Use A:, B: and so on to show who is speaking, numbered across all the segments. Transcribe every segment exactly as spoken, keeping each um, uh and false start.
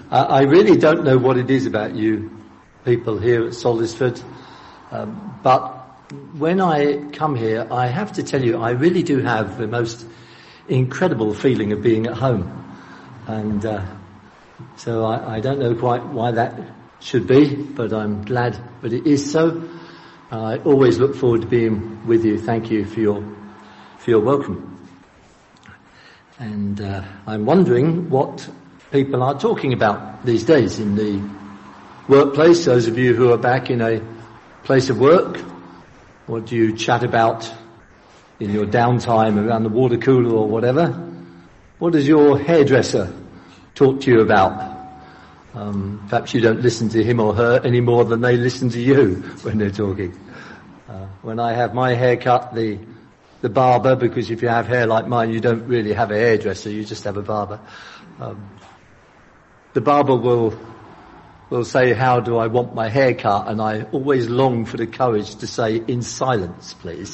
A: I, I really don't know what it is about you people here at Solisford, um, but when I come here, I have to tell you, I really do have the most incredible feeling of being at home. And uh, so I, I don't know quite why that should be, but I'm glad that it is so. I always look forward to being with you. Thank you for your for your welcome. And uh, I'm wondering what people are talking about these days in the workplace. Those of you who are back in a place of work, what do you chat about in your downtime around the water cooler or whatever? What does your hairdresser talk to you about? Um, perhaps you don't listen to him or her any more than they listen to you when they're talking. Uh, when I have my hair cut, the the barber, because if you have hair like mine, you don't really have a hairdresser, you just have a barber. Um, the barber will will say, how do I want my hair cut? And I always long for the courage to say, in silence, please.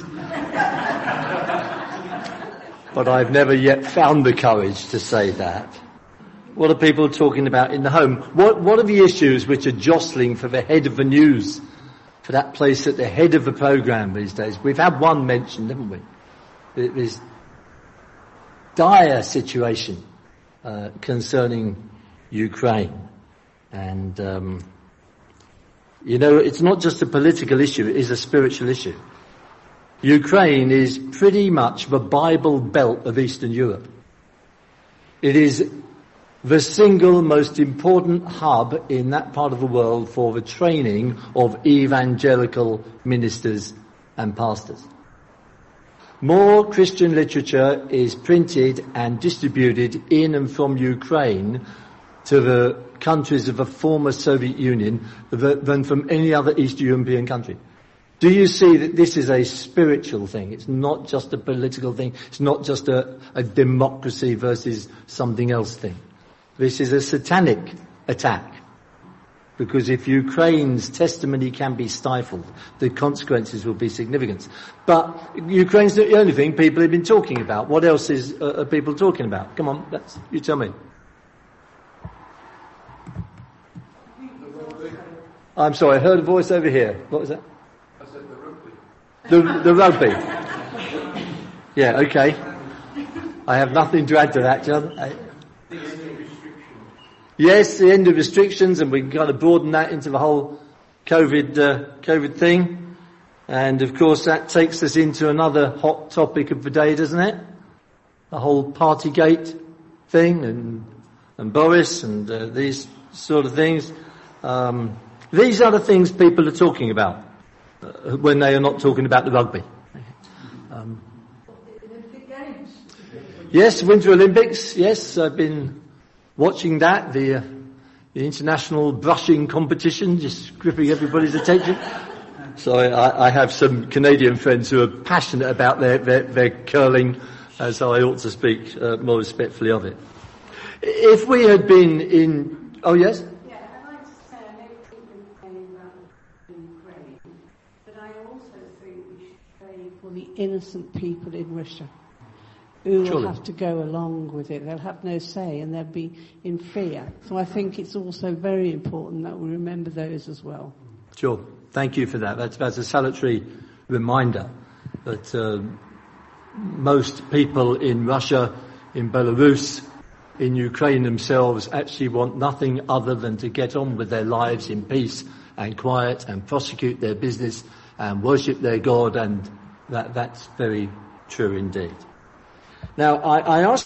A: But I've never yet found the courage to say that. What are people talking about in the home? What, what are the issues which are jostling for the head of the news, for that place at the head of the programme these days? We've had one mentioned, haven't we? This dire situation uh, concerning Ukraine. And, um, you know, it's not just a political issue, it is a spiritual issue. Ukraine is pretty much the Bible Belt of Eastern Europe. It is the single most important hub in that part of the world for the training of evangelical ministers and pastors. More Christian literature is printed and distributed in and from Ukraine to the countries of the former Soviet Union than from any other East European country. Do you see that this is a spiritual thing? It's not just a political thing. It's not just a, a democracy versus something else thing. This is a satanic attack. Because if Ukraine's testimony can be stifled, the consequences will be significant. But Ukraine's not the only thing people have been talking about. What else is uh, are people talking about? Come on, that's, you tell me. I'm sorry, I heard a voice over here. What was that?
B: I said the rugby.
A: The, the rugby. Yeah, okay. I have nothing to add to that, John. I,
B: The end of restrictions.
A: Yes, the end of restrictions, and we can kind of broaden that into the whole COVID, uh, COVID thing. And of course that takes us into another hot topic of the day, doesn't it? The whole Partygate thing, and, and Boris, and uh, these sort of things. Um, These are the things people are talking about uh, when they are not talking about the rugby. Um,
C: Olympic Games.
A: yes, Winter Olympics. Yes, I've been watching that. The, uh, the international brushing competition, just gripping everybody's attention. So I, I have some Canadian friends who are passionate about their, their, their curling, uh, so I ought to speak uh, more respectfully of it. If we had been in, oh yes.
C: The innocent people in Russia who
A: Surely.
C: will have to go along with it. They'll have no say and they'll be in fear. So I think it's also very important that we remember those as well.
A: Sure. Thank you for that. That's, that's a salutary reminder that uh, most people in Russia, in Belarus, in Ukraine themselves actually want nothing other than to get on with their lives in peace and quiet and prosecute their business and worship their God, and That, that's very true indeed. Now, I, I asked,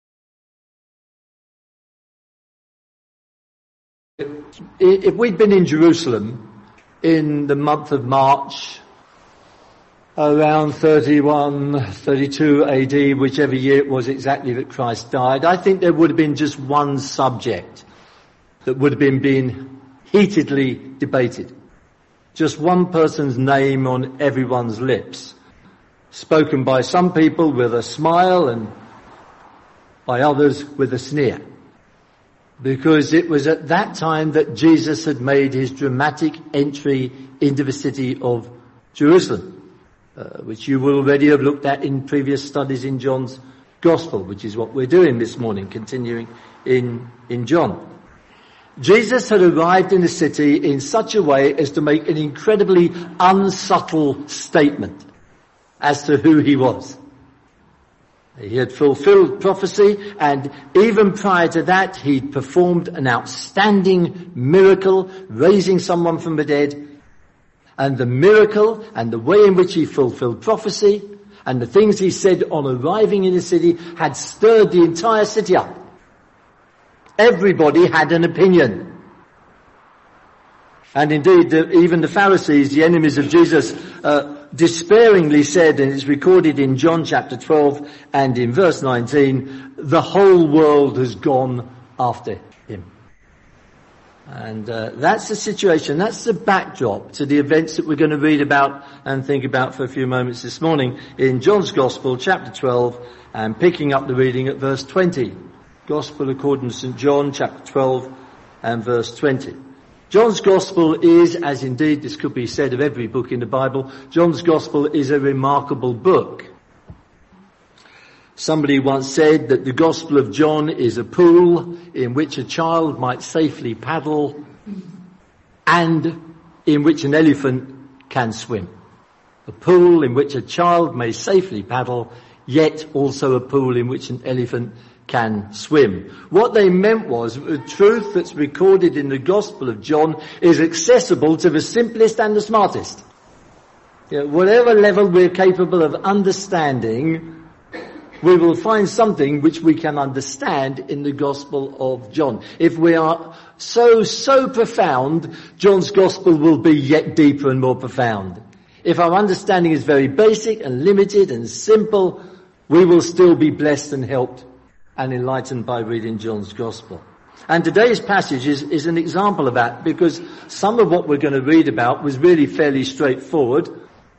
A: if we'd been in Jerusalem in the month of March, around thirty-one, thirty-two A D, whichever year it was exactly that Christ died, I think there would have been just one subject that would have been being heatedly debated. Just one person's name on everyone's lips. Spoken by some people with a smile and by others with a sneer. Because it was at that time that Jesus had made his dramatic entry into the city of Jerusalem, uh, which you will already have looked at in previous studies in John's Gospel, which is what we're doing this morning, continuing in, in John. Jesus had arrived in the city in such a way as to make an incredibly unsubtle statement as to who he was. He had fulfilled prophecy, and even prior to that, he'd performed an outstanding miracle, raising someone from the dead. And the miracle and the way in which he fulfilled prophecy and the things he said on arriving in the city had stirred the entire city up. Everybody had an opinion. And indeed, the, even the Pharisees, the enemies of Jesus, uh, despairingly said, and it's recorded in John chapter twelve and in verse nineteen, the whole world has gone after him. And uh, that's the situation, that's the backdrop to the events that we're going to read about and think about for a few moments this morning in John's Gospel, chapter twelve, and picking up the reading at verse twenty. Gospel according to Saint John, chapter twelve and verse twenty. John's Gospel is, as indeed this could be said of every book in the Bible, John's Gospel is a remarkable book. Somebody once said that the Gospel of John is a pool in which a child might safely paddle and in which an elephant can swim. A pool in which a child may safely paddle, yet also a pool in which an elephant can swim. What they meant was the truth that's recorded in the Gospel of John is accessible to the simplest and the smartest. You know, whatever level we're capable of understanding, we will find something which we can understand in the Gospel of John. If we are so, so profound, John's Gospel will be yet deeper and more profound. If our understanding is very basic and limited and simple, we will still be blessed and helped and enlightened by reading John's Gospel. And today's passage is, is an example of that, because some of what we're going to read about was really fairly straightforward,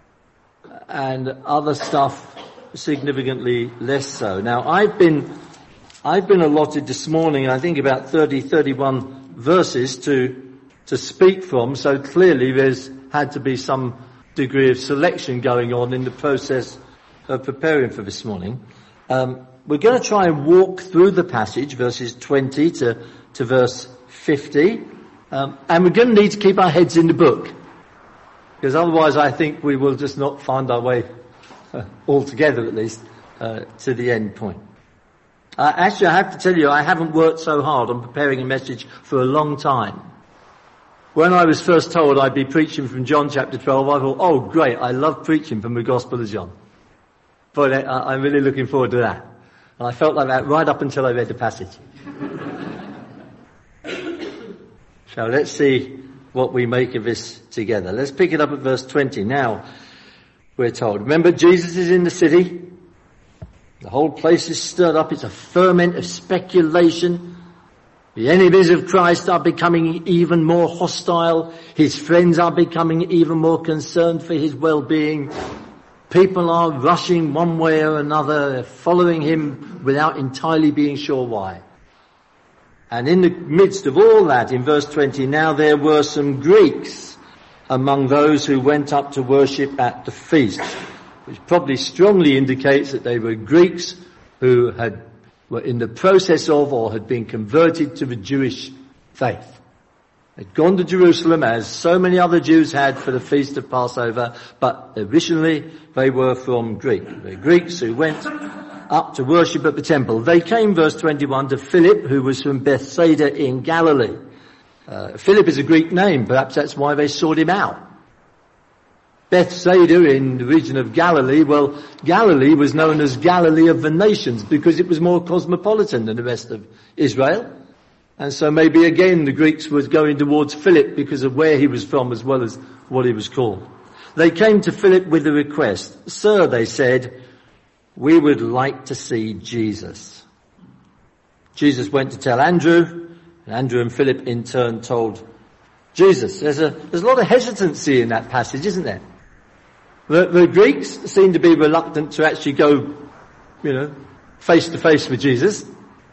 A: and other stuff significantly less so. Now, I've been, I've been allotted this morning, I think about thirty, thirty-one verses to, to speak from, so clearly there's had to be some degree of selection going on in the process of preparing for this morning. Um, We're going to try and walk through the passage, verses twenty to, to verse fifty, um, and we're going to need to keep our heads in the book, because otherwise I think we will just not find our way, uh, altogether at least, uh, to the end point. Uh, actually, I have to tell you, I haven't worked so hard on preparing a message for a long time. When I was first told I'd be preaching from John chapter twelve, I thought, oh great, I love preaching from the Gospel of John. But uh, I'm really looking forward to that. And I felt like that right up until I read the passage. So let's see what we make of this together. Let's pick it up at verse twenty. Now, we're told, remember, Jesus is in the city. The whole place is stirred up. It's a ferment of speculation. The enemies of Christ are becoming even more hostile. His friends are becoming even more concerned for his well-being. People are rushing one way or another, following him without entirely being sure why. And in the midst of all that, in verse twenty, now there were some Greeks among those who went up to worship at the feast, which probably strongly indicates that they were Greeks who had were in the process of or had been converted to the Jewish faith. They'd gone to Jerusalem, as so many other Jews had, for the feast of Passover, but originally they were from Greek. The Greeks who went up to worship at the temple. They came, verse twenty-one, to Philip, who was from Bethsaida in Galilee. Uh, Philip is a Greek name, perhaps that's why they sought him out. Bethsaida in the region of Galilee, well, Galilee was known as Galilee of the nations because it was more cosmopolitan than the rest of Israel. And so maybe again the Greeks were going towards Philip because of where he was from as well as what he was called. They came to Philip with a request. Sir, they said, we would like to see Jesus. Jesus went to tell Andrew, and Andrew and Philip in turn told Jesus. There's a, there's a lot of hesitancy in that passage, isn't there? The, the Greeks seem to be reluctant to actually go, you know, face to face with Jesus.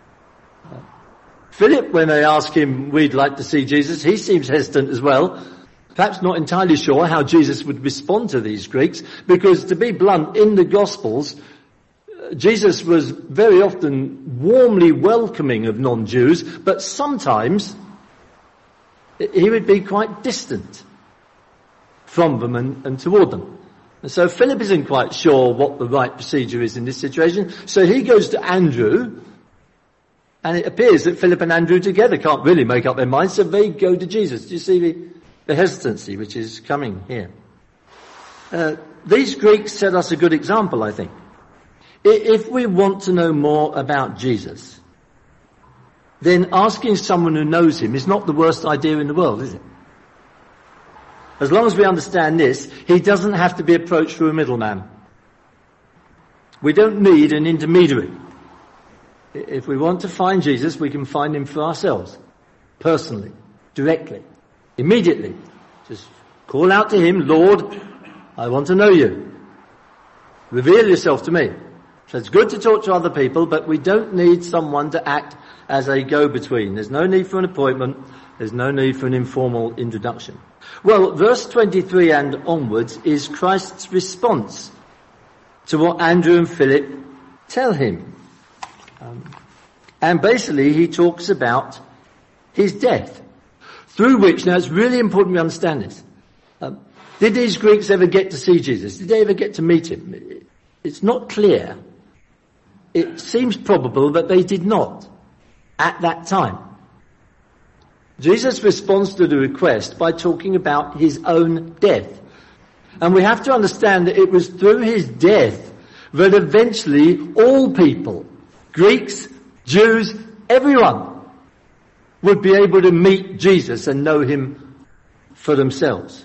A: Philip, when they ask him, we'd like to see Jesus, he seems hesitant as well. Perhaps not entirely sure how Jesus would respond to these Greeks, because to be blunt, in the Gospels, Jesus was very often warmly welcoming of non-Jews, but sometimes he would be quite distant from them and, and toward them. And so Philip isn't quite sure what the right procedure is in this situation. So he goes to Andrew, and it appears that Philip and Andrew together can't really make up their minds, so they go to Jesus. Do you see the, the hesitancy which is coming here? Uh, these Greeks set us a good example, I think. If we want to know more about Jesus, then asking someone who knows him is not the worst idea in the world, is it? As long as we understand this, he doesn't have to be approached through a middleman. We don't need an intermediary. If we want to find Jesus, we can find him for ourselves, personally, directly, immediately. Just call out to him, Lord, I want to know you. Reveal yourself to me. So it's good to talk to other people, but we don't need someone to act as a go-between. There's no need for an appointment. There's no need for an informal introduction. Well, verse twenty-three and onwards is Christ's response to what Andrew and Philip tell him. Um, and basically he talks about his death, through which, now it's really important we understand this. Um, did these Greeks ever get to see Jesus? Did they ever get to meet him? It's not clear. It seems probable that they did not at that time. Jesus responds to the request by talking about his own death. And we have to understand that it was through his death that eventually all people, Greeks, Jews, everyone, would be able to meet Jesus and know him for themselves.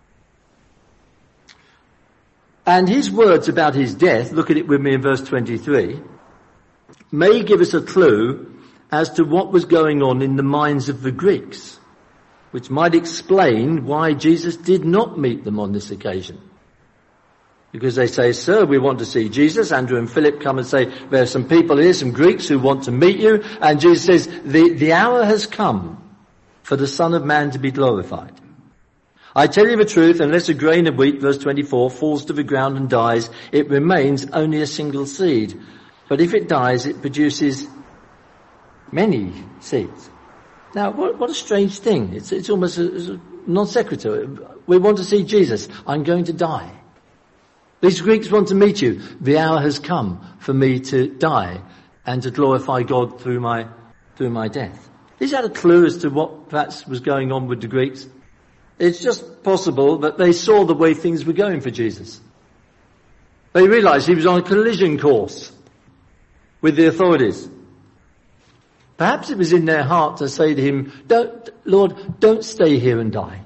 A: And his words about his death, look at it with me in verse twenty-three, may give us a clue as to what was going on in the minds of the Greeks, which might explain why Jesus did not meet them on this occasion. Because they say, sir, we want to see Jesus. Andrew and Philip come and say, there are some people here, some Greeks who want to meet you. And Jesus says, the, the hour has come for the Son of Man to be glorified. I tell you the truth, unless a grain of wheat, verse twenty-four, falls to the ground and dies, it remains only a single seed. But if it dies, it produces many seeds. Now, what, what a strange thing. It's, it's almost a, it's a non sequitur. We want to see Jesus. I'm going to die. These Greeks want to meet you. The hour has come for me to die and to glorify God through my, through my death. Is that a clue as to what perhaps was going on with the Greeks? It's just possible that they saw the way things were going for Jesus. They realized he was on a collision course with the authorities. Perhaps it was in their heart to say to him, don't, Lord, don't stay here and die.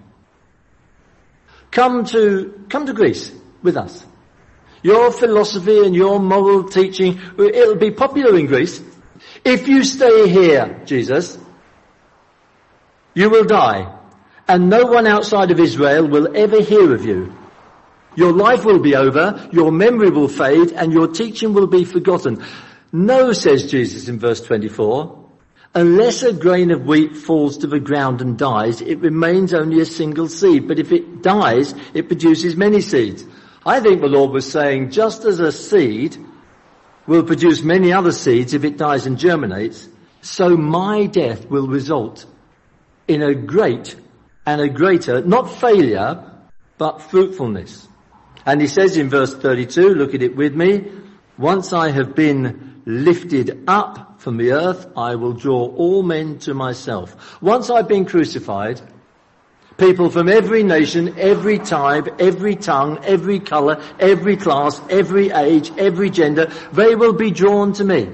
A: Come to, come to Greece with us. Your philosophy and your moral teaching, it'll be popular in Greece. If you stay here, Jesus, you will die, and no one outside of Israel will ever hear of you. Your life will be over, your memory will fade, and your teaching will be forgotten. No, says Jesus in verse twenty-four, unless a grain of wheat falls to the ground and dies, it remains only a single seed. But if it dies, it produces many seeds. I think the Lord was saying, just as a seed will produce many other seeds if it dies and germinates, so my death will result in a great and a greater, not failure, but fruitfulness. And he says in verse thirty-two, look at it with me, once I have been lifted up from the earth, I will draw all men to myself. Once I've been crucified, people from every nation, every tribe, every tongue, every colour, every class, every age, every gender, they will be drawn to me.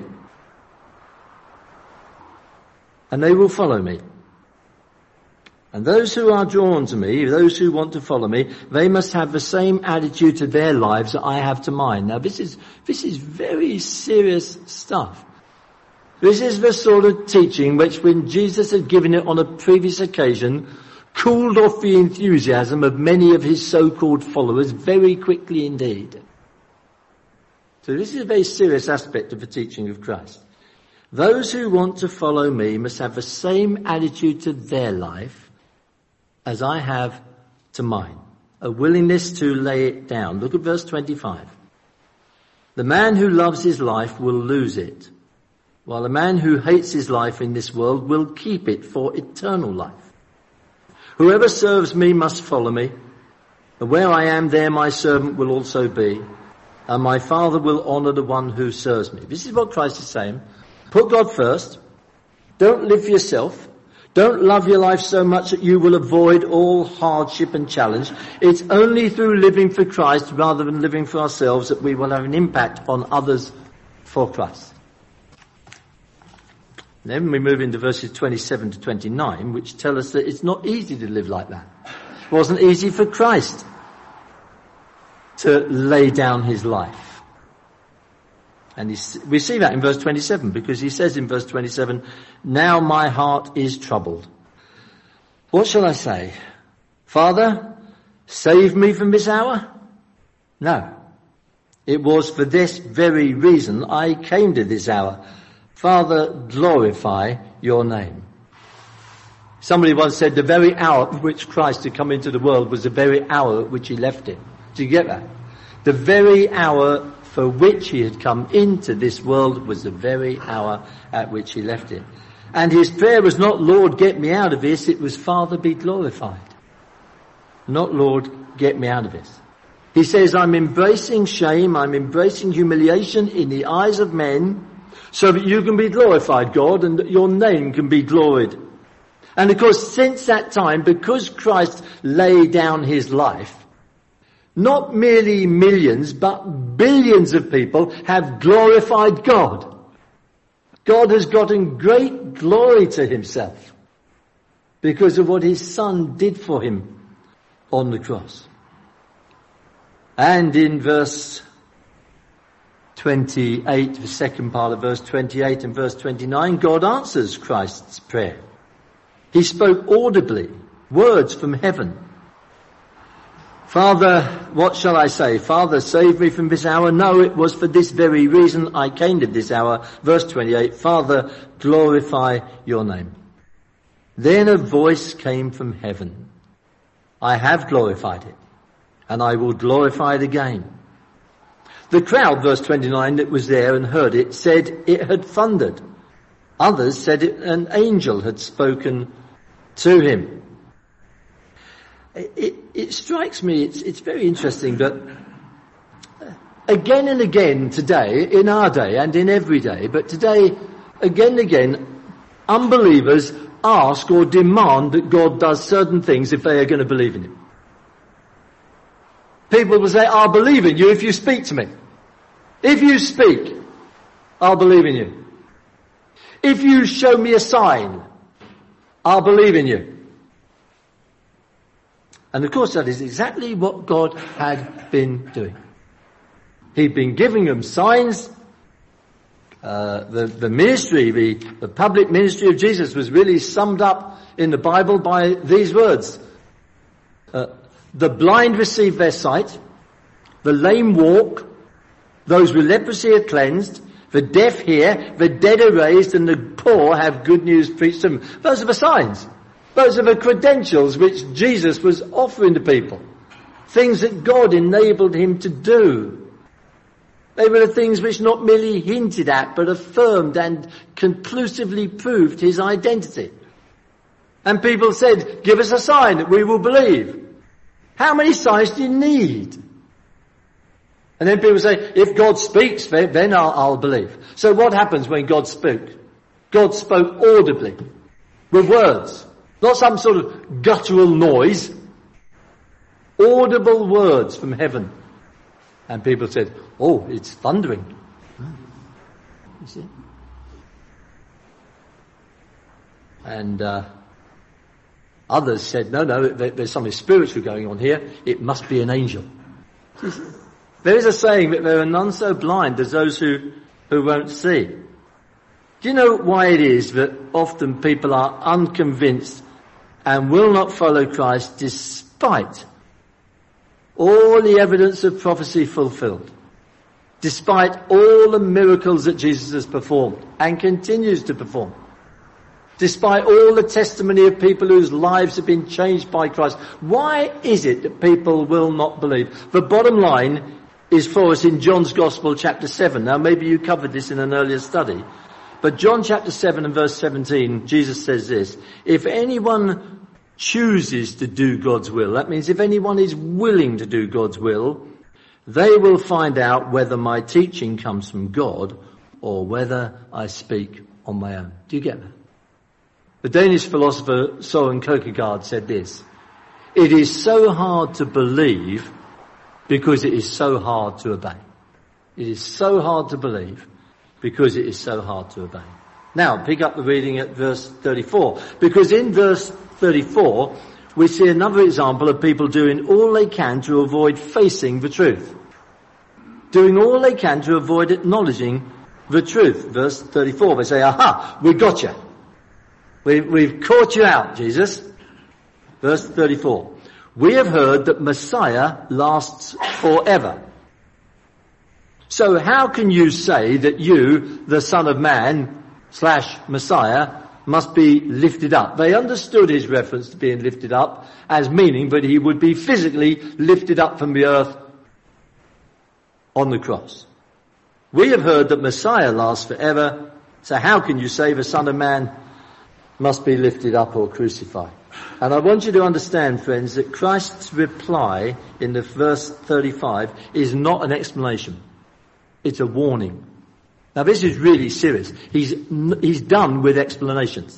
A: And they will follow me. And those who are drawn to me, those who want to follow me, they must have the same attitude to their lives that I have to mine. Now this is, this is very serious stuff. This is the sort of teaching which, when Jesus had given it on a previous occasion, cooled off the enthusiasm of many of his so-called followers very quickly indeed. So this is a very serious aspect of the teaching of Christ. Those who want to follow me must have the same attitude to their life as I have to mine. A willingness to lay it down. Look at verse twenty-five. The man who loves his life will lose it, while the man who hates his life in this world will keep it for eternal life. Whoever serves me must follow me. And where I am, there my servant will also be. And my Father will honour the one who serves me. This is what Christ is saying. Put God first. Don't live for yourself. Don't love your life so much that you will avoid all hardship and challenge. It's only through living for Christ rather than living for ourselves that we will have an impact on others for Christ. Then we move into verses twenty-seven to twenty-nine, which tell us that it's not easy to live like that. It wasn't easy for Christ to lay down his life. And he, we see that in verse twenty-seven, because he says in verse twenty-seven, now my heart is troubled. What shall I say? Father, save me from this hour? No. It was for this very reason I came to this hour. Father, glorify your name. Somebody once said the very hour at which Christ had come into the world was the very hour at which he left it. Do you get that? The very hour for which he had come into this world was the very hour at which he left it. And his prayer was not, Lord, get me out of this. It was, Father, be glorified. Not, Lord, get me out of this. He says, I'm embracing shame, I'm embracing humiliation in the eyes of men so that you can be glorified, God, and that your name can be gloried. And of course, since that time, because Christ laid down his life, not merely millions, but billions of people have glorified God. God has gotten great glory to himself because of what his Son did for him on the cross. And in verse twenty-eight, the second part of verse twenty-eight and verse twenty-nine, God answers Christ's prayer. He spoke audibly, words from heaven. Father, what shall I say? Father, save me from this hour. No, it was for this very reason I came to this hour. Verse twenty-eight, Father, glorify your name. Then a voice came from heaven. I have glorified it, and I will glorify it again. The crowd, verse twenty-nine, that was there and heard it, said it had thundered. Others said it, an angel had spoken to him. It, it, it strikes me, it's, it's very interesting that again and again today, in our day and in every day, but today, again and again, unbelievers ask or demand that God does certain things if they are going to believe in him. People will say, I'll believe in you if you speak to me. If you speak, I'll believe in you. If you show me a sign, I'll believe in you. And of course that is exactly what God had been doing. He'd been giving them signs. Uh, the, the ministry, the, the public ministry of Jesus was really summed up in the Bible by these words. Uh, the blind receive their sight, the lame walk, those with leprosy are cleansed, the deaf hear, the dead are raised, and the poor have good news preached to them. Those are the signs. Those are the credentials which Jesus was offering to people. Things that God enabled him to do. They were the things which not merely hinted at, but affirmed and conclusively proved his identity. And people said, give us a sign that we will believe. How many signs do you need? And then people say, if God speaks, then I'll, I'll believe. So what happens when God spoke? God spoke audibly, with words. Not some sort of guttural noise. Audible words from heaven. And people said, oh, it's thundering. You see? And uh, others said, no, no, there's something spiritual going on here. It must be an angel. There is a saying that there are none so blind as those who, who won't see. Do you know why it is that often people are unconvinced and will not follow Christ despite all the evidence of prophecy fulfilled, despite all the miracles that Jesus has performed and continues to perform, despite all the testimony of people whose lives have been changed by Christ? Why is it that people will not believe? The bottom line is for us in John's Gospel chapter seven. Now maybe you covered this in an earlier study, but John chapter seven and verse seventeen, Jesus says this, if anyone chooses to do God's will, that means if anyone is willing to do God's will, they will find out whether my teaching comes from God or whether I speak on my own. Do you get that? The Danish philosopher Søren Kierkegaard said this: it is so hard to believe because it is so hard to obey. It is so hard to believe because it is so hard to obey. Now, pick up the reading at verse thirty-four, because in verse thirty-four we see another example of people doing all they can to avoid facing the truth. Doing all they can to avoid acknowledging the truth. Verse thirty-four, they say, aha, we got you. We, we've caught you out, Jesus. Verse thirty-four, we have heard that Messiah lasts forever. So how can you say that you, the Son of Man, slash Messiah, must be lifted up? They understood his reference to being lifted up as meaning that he would be physically lifted up from the earth on the cross. We have heard that Messiah lasts forever, so how can you say the Son of Man must be lifted up or crucified? And I want you to understand, friends, that Christ's reply in the verse thirty-five is not an explanation. It's a warning. Now this is really serious. He's, he's done with explanations.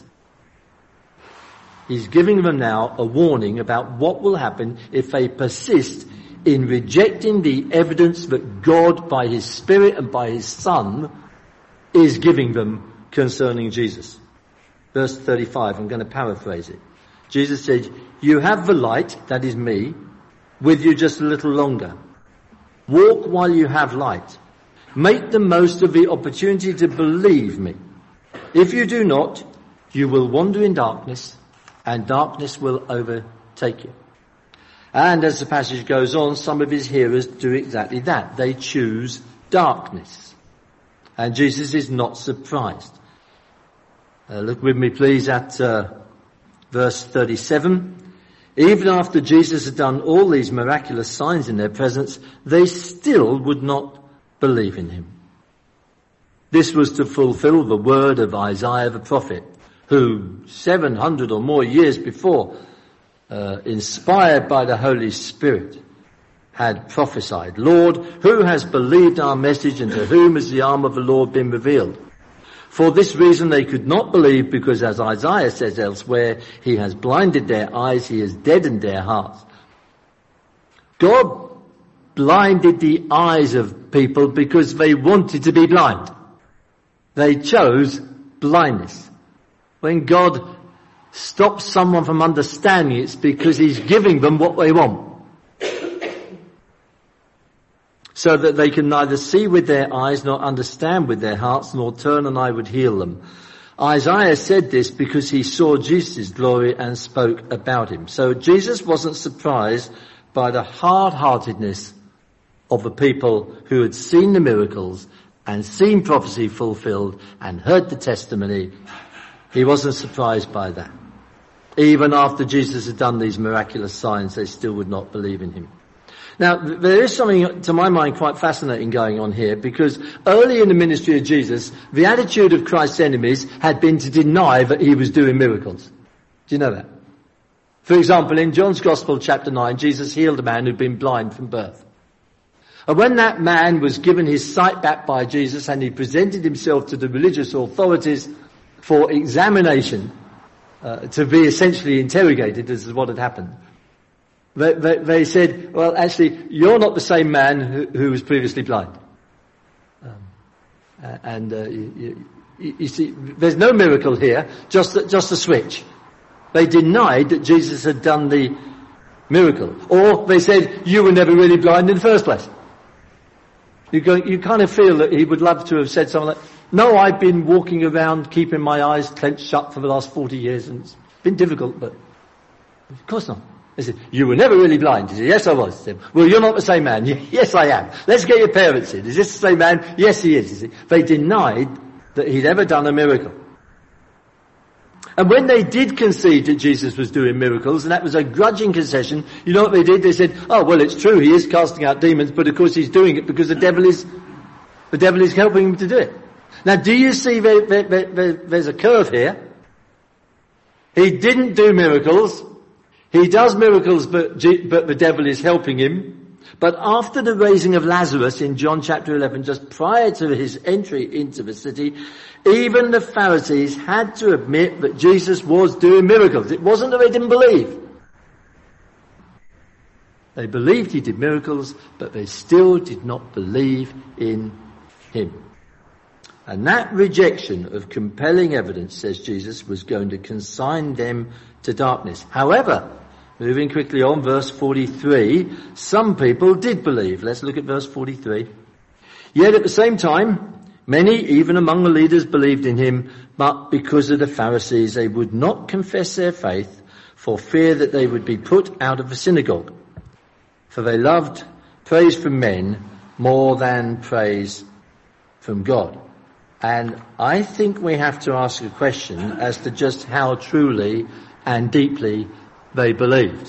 A: He's giving them now a warning about what will happen if they persist in rejecting the evidence that God, by his Spirit and by his Son, is giving them concerning Jesus. Verse thirty-five, I'm going to paraphrase it. Jesus said, you have the light, that is me, with you just a little longer. Walk while you have light. Make the most of the opportunity to believe me. If you do not, you will wander in darkness, and darkness will overtake you. And as the passage goes on, some of his hearers do exactly that. They choose darkness. And Jesus is not surprised. Uh, look with me, please, at uh, verse thirty-seven. Even after Jesus had done all these miraculous signs in their presence, they still would not believe in him. This was to fulfill the word of Isaiah the prophet, who seven hundred or more years before, uh, inspired by the Holy Spirit, had prophesied, Lord, who has believed our message, and to whom has the arm of the Lord been revealed? For this reason they could not believe, because as Isaiah says elsewhere, he has blinded their eyes, he has deadened their hearts. God blinded the eyes of people because they wanted to be blind. They chose blindness. When God stops someone from understanding, it's because he's giving them what they want, so that they can neither see with their eyes nor understand with their hearts, nor turn and I would heal them. Isaiah said this because he saw Jesus' glory and spoke about him. So Jesus wasn't surprised by the hard-heartedness of the people who had seen the miracles and seen prophecy fulfilled and heard the testimony. He wasn't surprised by that. Even after Jesus had done these miraculous signs, they still would not believe in him. Now, there is something, to my mind, quite fascinating going on here, because early in the ministry of Jesus, the attitude of Christ's enemies had been to deny that he was doing miracles. Do you know that? For example, in John's Gospel, chapter nine, Jesus healed a man who'd been blind from birth. And when that man was given his sight back by Jesus and he presented himself to the religious authorities for examination, uh, to be essentially interrogated, this is what had happened. They, they, they said, well, actually, you're not the same man who, who was previously blind. Um, and uh, you, you, you see, there's no miracle here, just, just a switch. They denied that Jesus had done the miracle. Or they said, you were never really blind in the first place. You, go, you kind of feel that he would love to have said something like, no, I've been walking around keeping my eyes clenched shut for the last forty years, and it's been difficult, but of course not. They said, you were never really blind. He said, yes, I was. He said, well, you're not the same man. Yes, I am. Let's get your parents in. Is this the same man? Yes, he is. You see. They denied that he'd ever done a miracle. And when they did concede that Jesus was doing miracles, and that was a grudging concession, you know what they did? They said, oh, well, it's true, he is casting out demons, but of course he's doing it because the devil is, the devil is helping him to do it. Now, do you see there, there, there, there's a curve here? He didn't do miracles, He does miracles, but, but the devil is helping him. But after the raising of Lazarus in John chapter eleven, just prior to his entry into the city, even the Pharisees had to admit that Jesus was doing miracles. It wasn't that they didn't believe. They believed he did miracles, but they still did not believe in him. And that rejection of compelling evidence, says Jesus, was going to consign them to darkness. However, moving quickly on, verse forty-three, some people did believe. Let's look at verse forty-three. Yet at the same time, many, even among the leaders, believed in him, but because of the Pharisees, they would not confess their faith for fear that they would be put out of the synagogue. For they loved praise from men more than praise from God. And I think we have to ask a question as to just how truly and deeply they believed.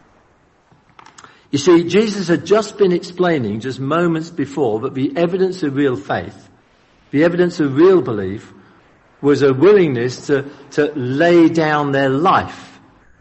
A: You see, Jesus had just been explaining just moments before that the evidence of real faith, the evidence of real belief, was a willingness to, to lay down their life,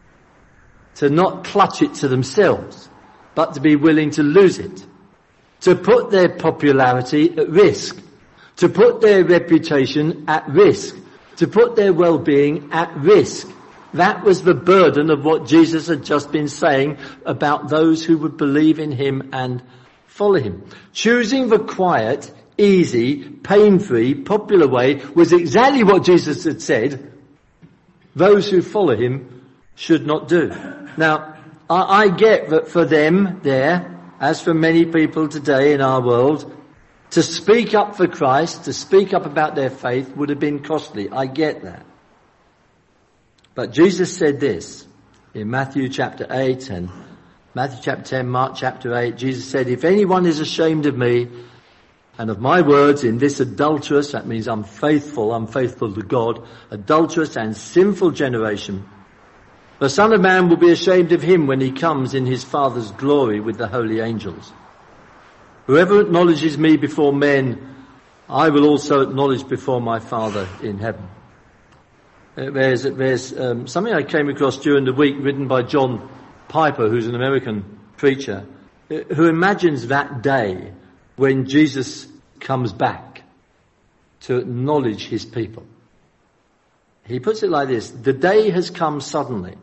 A: to not clutch it to themselves, but to be willing to lose it, to put their popularity at risk, to put their reputation at risk, to put their well-being at risk. That was the burden of what Jesus had just been saying about those who would believe in him and follow him. Choosing the quiet, easy, pain-free, popular way was exactly what Jesus had said those who follow him should not do. Now, I, I get that for them there, as for many people today in our world, to speak up for Christ, to speak up about their faith would have been costly. I get that. But Jesus said this in Matthew chapter eight and Matthew chapter ten, Mark chapter eight. Jesus said, if anyone is ashamed of me and of my words in this adulterous, that means unfaithful, unfaithful to God, adulterous and sinful generation, the Son of Man will be ashamed of him when he comes in his Father's glory with the holy angels. Whoever acknowledges me before men, I will also acknowledge before my Father in heaven. There's, there's um, something I came across during the week written by John Piper, who's an American preacher, who imagines that day when Jesus comes back to acknowledge his people. He puts it like this: the day has come suddenly.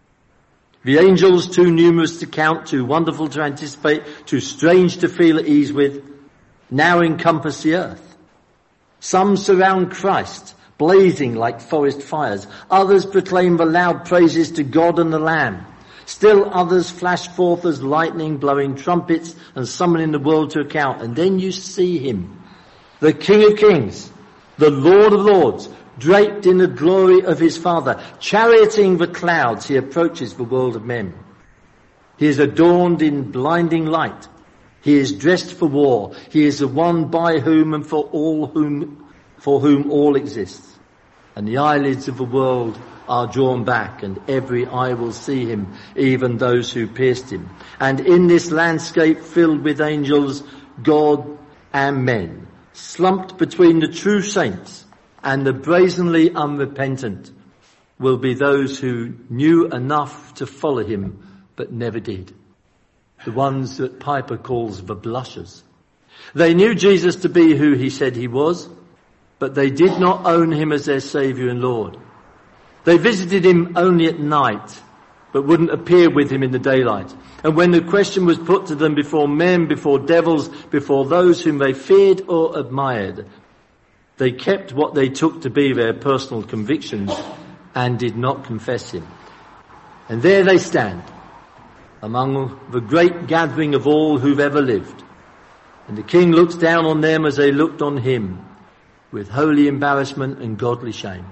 A: The angels, too numerous to count, too wonderful to anticipate, too strange to feel at ease with, now encompass the earth. Some surround Christ, blazing like forest fires. Others proclaim the loud praises to God and the Lamb. Still others flash forth as lightning, blowing trumpets and summoning the world to account. And then you see him, the King of Kings, the Lord of Lords, draped in the glory of his Father, charioting the clouds, he approaches the world of men. He is adorned in blinding light. He is dressed for war. He is the one by whom and for all whom, for whom all exists. And the eyelids of the world are drawn back, and every eye will see him, even those who pierced him. And in this landscape filled with angels, God and men, slumped between the true saints and the brazenly unrepentant, will be those who knew enough to follow him but never did. The ones that Piper calls the blushers. They knew Jesus to be who he said he was, but they did not own him as their Saviour and Lord. They visited him only at night, but wouldn't appear with him in the daylight. And when the question was put to them before men, before devils, before those whom they feared or admired, they kept what they took to be their personal convictions and did not confess him. And there they stand, among the great gathering of all who've ever lived. And the King looks down on them as they looked on him, with holy embarrassment and godly shame.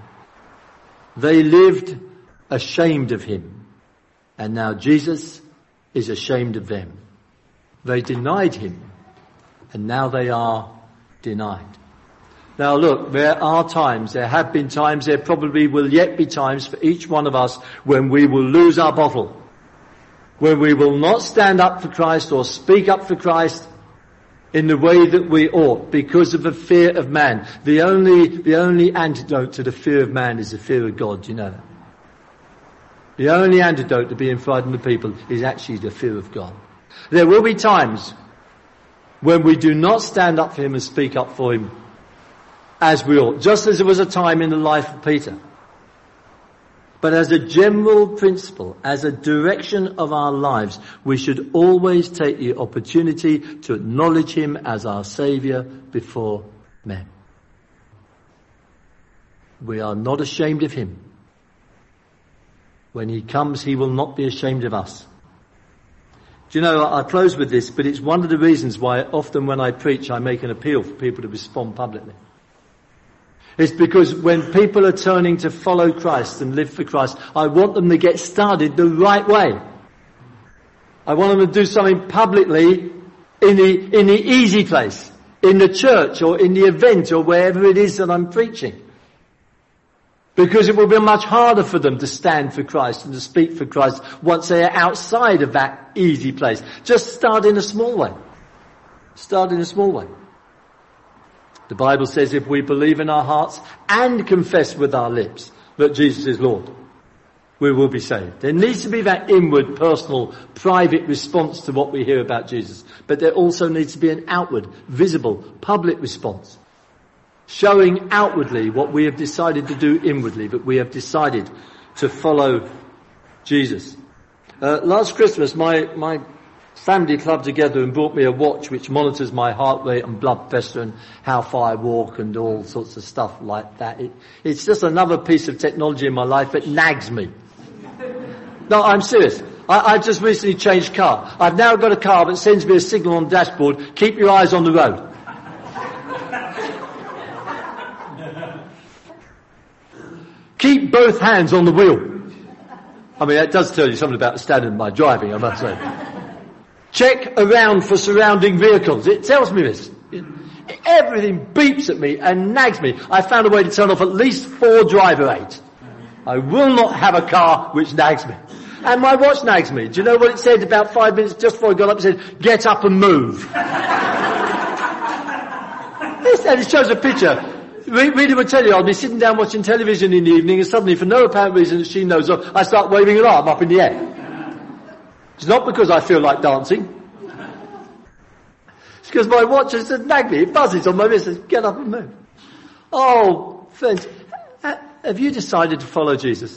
A: They lived ashamed of him, and now Jesus is ashamed of them. They denied him, and now they are denied. Now look, there are times, there have been times, there probably will yet be times for each one of us when we will lose our bottle, when we will not stand up for Christ or speak up for Christ in the way that we ought because of the fear of man. The only, the only antidote to the fear of man is the fear of God. Do you know that? The only antidote to being frightened of people is actually the fear of God. There will be times when we do not stand up for him and speak up for him as we ought, just as there was a time in the life of Peter. But as a general principle, as a direction of our lives, we should always take the opportunity to acknowledge him as our Saviour before men. We are not ashamed of him. When he comes, he will not be ashamed of us. Do you know, I'll close with this, but it's one of the reasons why often when I preach, I make an appeal for people to respond publicly. It's because when people are turning to follow Christ and live for Christ, I want them to get started the right way. I want them to do something publicly in the, in the easy place, in the church or in the event or wherever it is that I'm preaching. Because it will be much harder for them to stand for Christ and to speak for Christ once they are outside of that easy place. Just start in a small way. Start in a small way. The Bible says if we believe in our hearts and confess with our lips that Jesus is Lord, we will be saved. There needs to be that inward, personal, private response to what we hear about Jesus. But there also needs to be an outward, visible, public response. Showing outwardly what we have decided to do inwardly, but we have decided to follow Jesus. Uh, last Christmas, my, my family clubbed together and brought me a watch which monitors my heart rate and blood pressure and how far I walk and all sorts of stuff like that. It, it's just another piece of technology in my life that nags me. No, I'm serious. I, I just recently changed car. I've now got a car that sends me a signal on the dashboard, keep your eyes on the road. Keep both hands on the wheel. I mean, that does tell you something about the standard of my driving, I must say. Check around for surrounding vehicles. It tells me this. Everything beeps at me and nags me. I found a way to turn off at least four driver aids. I will not have a car which nags me. And my watch nags me. Do you know what it said about five minutes just before I got up? It said, get up and move. And it shows a picture. Reader would tell you I'll be sitting down watching television in the evening and suddenly for no apparent reason that she knows of, I start waving an arm up in the air. It's not because I feel like dancing. It's because my watch has just nagged me. It buzzes on my wrist and says, get up and move. Oh, friends, have you decided to follow Jesus?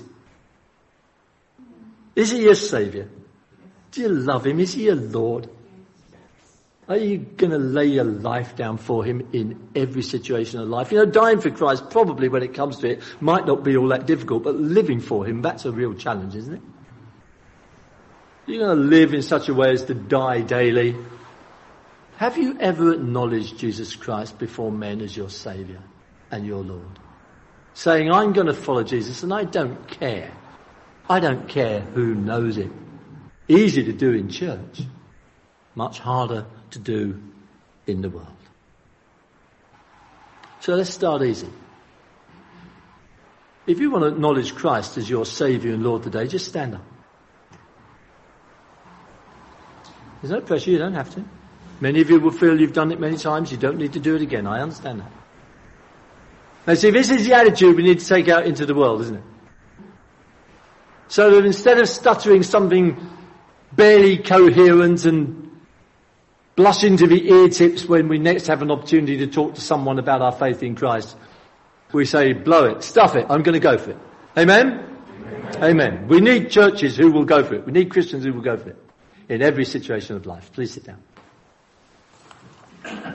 A: Is he your Saviour? Do you love him? Is he your Lord? Are you going to lay your life down for him in every situation of life? You know, dying for Christ, probably when it comes to it, might not be all that difficult, but living for him, that's a real challenge, isn't it? You're going to live in such a way as to die daily. Have you ever acknowledged Jesus Christ before men as your Saviour and your Lord? Saying, I'm going to follow Jesus and I don't care. I don't care who knows it. Easy to do in church. Much harder to do in the world. So let's start easy. If you want to acknowledge Christ as your Saviour and Lord today, just stand up. There's no pressure, you don't have to. Many of you will feel you've done it many times, you don't need to do it again, I understand that. Now see, this is the attitude we need to take out into the world, isn't it? So that instead of stuttering something barely coherent and blushing to the ear tips when we next have an opportunity to talk to someone about our faith in Christ, we say, blow it, stuff it, I'm going to go for it. Amen? Amen? Amen. We need churches who will go for it. We need Christians who will go for it in every situation of life. Please sit down.